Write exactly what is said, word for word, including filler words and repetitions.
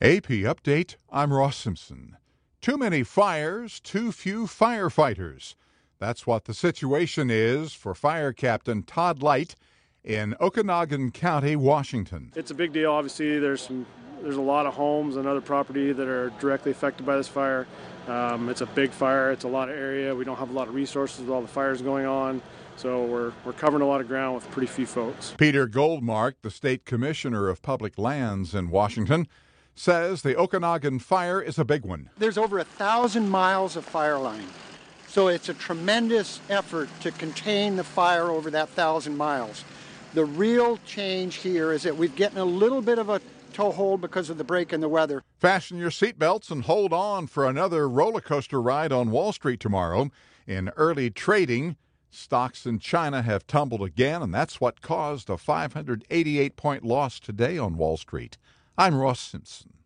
A P Update, I'm Ross Simpson. Too many fires, too few firefighters. That's what the situation is for Fire Captain Todd Light in Okanogan County, Washington. It's a big deal. Obviously, there's some, there's a lot of homes and other property that are directly affected by this fire. Um, it's a big fire. It's a lot of area. We don't have a lot of resources with all the fires going on. So we're, we're covering a lot of ground with pretty few folks. Peter Goldmark, the state commissioner of public lands in Washington, says the Okanogan fire is a big one. There's over a thousand miles of fire line. So it's a tremendous effort to contain the fire over that thousand miles. The real change here is that we've gotten a little bit of a toehold because of the break in the weather. Fasten your seatbelts and hold on for another roller coaster ride on Wall Street tomorrow. In early trading, stocks in China have tumbled again, and that's what caused a five hundred eighty-eight point loss today on Wall Street. I'm Ross Simpson.